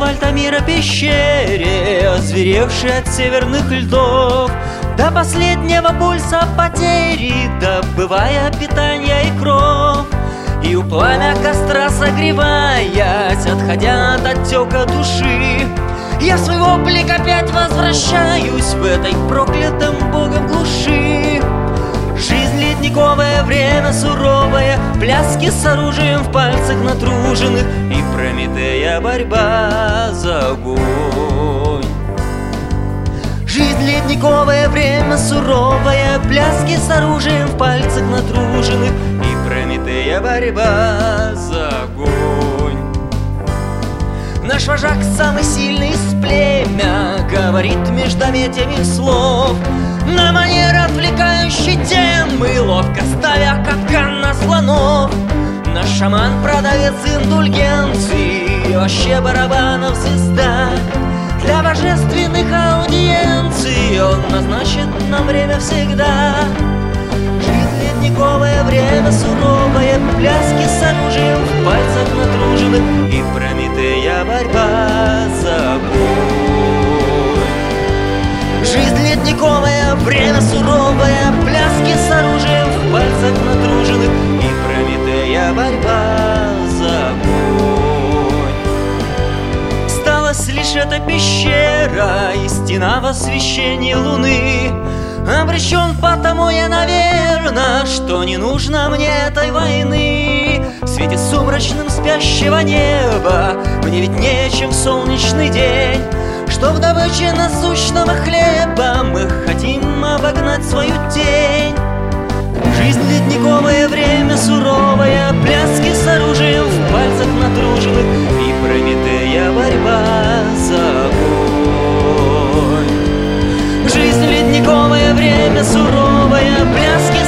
Альтамира пещере, озверевшей от северных льдов, до последнего пульса потери, добывая питание и кров. И у пламя костра согреваясь, отходя от отека души, я в свой облик опять возвращаюсь в этой проклятом богом глуши. Жизнь ледниковое, время суровое, пляски с оружием в пальцах натруженных, и Прометея борьба за огонь. Жизнь ледниковое, время суровое, пляски с оружием в пальцах натруженных, и Прометея борьба за огонь. Наш вожак, самый сильный из племя, говорит междометиями слов, на манер отвлекающей темы, ловко ставя капкан на слонов. Наш шаман, продавец индульгенций, вообще барабанов звезда. Для божественных аудиенций он назначит нам время всегда. Жизнь ледниковое, время суровое, пляски с оружием в пальцах натруженных, и Прометея борьба за огонь. Жизнь ледниковое, время суровое, пляски с оружием в пальцах натруженных, и Прометея борьба за огонь. Осталась лишь эта пещера и стена в освещении луны. Обречен потому я, наверно, что не нужно мне этой войны. В свете сумрачном спящего неба мне виднее, чем солнечный день, что в добыче насущного хлеба мы хотим обогнать свою тень. Жизнь ледниковое, время суровое, пляски с оружием в пальцах натруженных, и Прометея борьба за огонь. Жизнь ледниковое, время суровое, пляски